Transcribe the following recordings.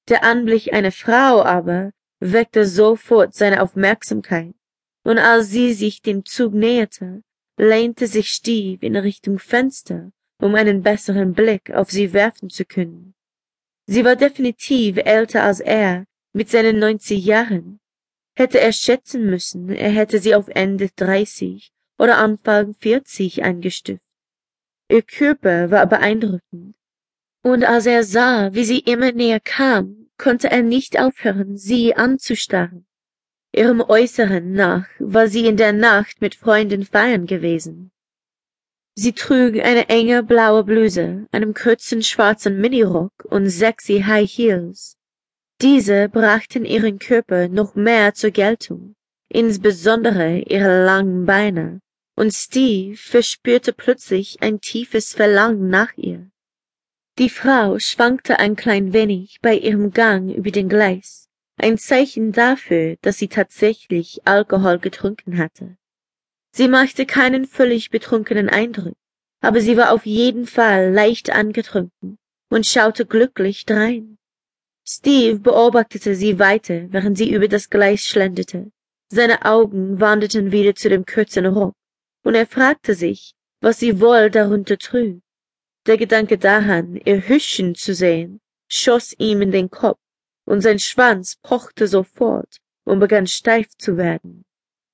Der Anblick einer Frau aber weckte sofort seine Aufmerksamkeit, und als sie sich dem Zug näherte, lehnte sich Steve in Richtung Fenster, um einen besseren Blick auf sie werfen zu können. Sie war definitiv älter als er, mit seinen 90 Jahren. Hätte er schätzen müssen, er hätte sie auf Ende 30 oder Anfang 40 eingestuft. Ihr Körper war beeindruckend, und als er sah, wie sie immer näher kam, konnte er nicht aufhören, sie anzustarren. Ihrem Äußeren nach war sie in der Nacht mit Freunden feiern gewesen. Sie trug eine enge blaue Bluse, einen kurzen schwarzen Minirock und sexy High Heels. Diese brachten ihren Körper noch mehr zur Geltung, insbesondere ihre langen Beine, und Steve verspürte plötzlich ein tiefes Verlangen nach ihr. Die Frau schwankte ein klein wenig bei ihrem Gang über den Gleis, ein Zeichen dafür, dass sie tatsächlich Alkohol getrunken hatte. Sie machte keinen völlig betrunkenen Eindruck, aber sie war auf jeden Fall leicht angetrunken und schaute glücklich drein. Steve beobachtete sie weiter, während sie über das Gleis schlenderte. Seine Augen wanderten wieder zu dem kurzen Rock, und er fragte sich, was sie wohl darunter trug. Der Gedanke daran, ihr Hüschchen zu sehen, schoss ihm in den Kopf, und sein Schwanz pochte sofort und begann steif zu werden.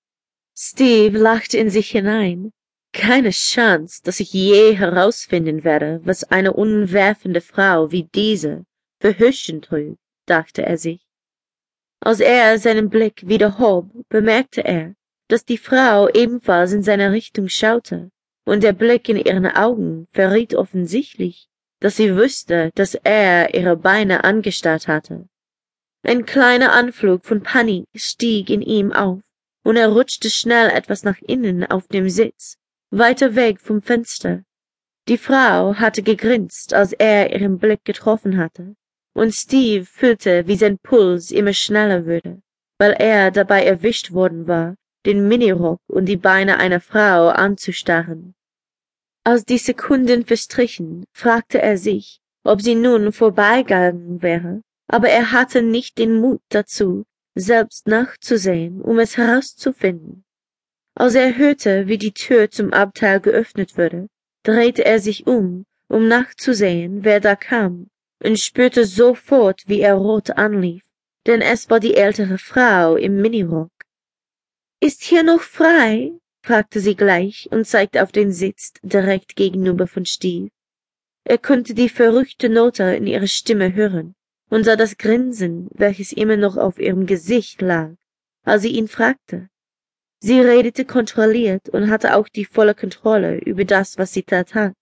Steve lachte in sich hinein. Keine Chance, dass ich je herausfinden werde, was eine umwerfende Frau wie diese für Hüschchen trug, dachte er sich. Als er seinen Blick wieder hob, bemerkte er, dass die Frau ebenfalls in seine Richtung schaute, und der Blick in ihren Augen verriet offensichtlich, dass sie wusste, dass er ihre Beine angestarrt hatte. Ein kleiner Anflug von Panik stieg in ihm auf, und er rutschte schnell etwas nach innen auf dem Sitz, weiter weg vom Fenster. Die Frau hatte gegrinst, als er ihren Blick getroffen hatte, und Steve fühlte, wie sein Puls immer schneller wurde, weil er dabei erwischt worden war, den Minirock und die Beine einer Frau anzustarren. Als die Sekunden verstrichen, fragte er sich, ob sie nun vorbeigegangen wäre, aber er hatte nicht den Mut dazu, selbst nachzusehen, um es herauszufinden. Als er hörte, wie die Tür zum Abteil geöffnet wurde, drehte er sich um nachzusehen, wer da kam, und spürte sofort, wie er rot anlief, denn es war die ältere Frau im Minirock. »Ist hier noch frei?« fragte sie gleich und zeigte auf den Sitz direkt gegenüber von Steve. Er konnte die verrückte Note in ihrer Stimme hören und sah das Grinsen, welches immer noch auf ihrem Gesicht lag, als sie ihn fragte. Sie redete kontrolliert und hatte auch die volle Kontrolle über das, was sie tat.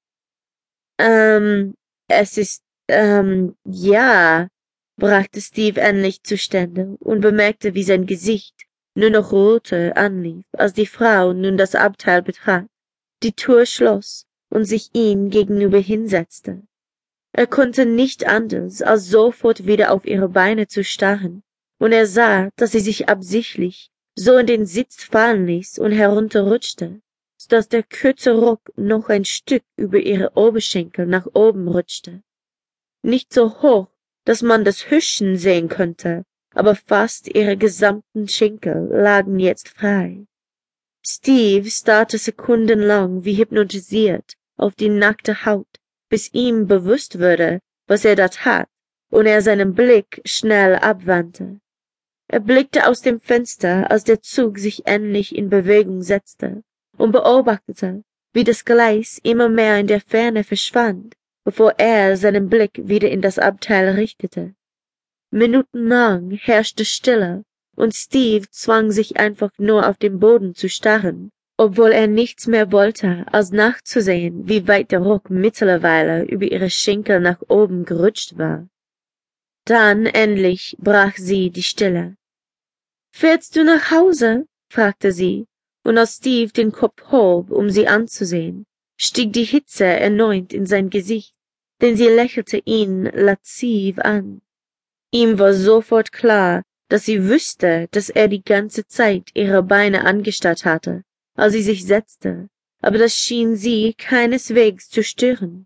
Es ist, ja, brachte Steve endlich zustande und bemerkte, wie sein Gesicht nur noch roter anlief, als die Frau nun das Abteil betrat, die Tür schloss und sich ihm gegenüber hinsetzte. Er konnte nicht anders, als sofort wieder auf ihre Beine zu starren, und er sah, dass sie sich absichtlich so in den Sitz fallen ließ und herunterrutschte, so dass der kurze Rock noch ein Stück über ihre Oberschenkel nach oben rutschte. Nicht so hoch, dass man das Hüschchen sehen konnte, aber fast ihre gesamten Schenkel lagen jetzt frei. Steve starrte sekundenlang wie hypnotisiert auf die nackte Haut, bis ihm bewusst wurde, was er da tat, und er seinen Blick schnell abwandte. Er blickte aus dem Fenster, als der Zug sich endlich in Bewegung setzte, und beobachtete, wie das Gleis immer mehr in der Ferne verschwand, bevor er seinen Blick wieder in das Abteil richtete. Minutenlang herrschte Stille, und Steve zwang sich einfach nur auf den Boden zu starren, obwohl er nichts mehr wollte, als nachzusehen, wie weit der Rock mittlerweile über ihre Schenkel nach oben gerutscht war. Dann endlich brach sie die Stille. »Fährst du nach Hause?« fragte sie, und als Steve den Kopf hob, um sie anzusehen, stieg die Hitze erneut in sein Gesicht, denn sie lächelte ihn lasziv an. Ihm war sofort klar, dass sie wüsste, dass er die ganze Zeit ihre Beine angestarrt hatte, als sie sich setzte, aber das schien sie keineswegs zu stören.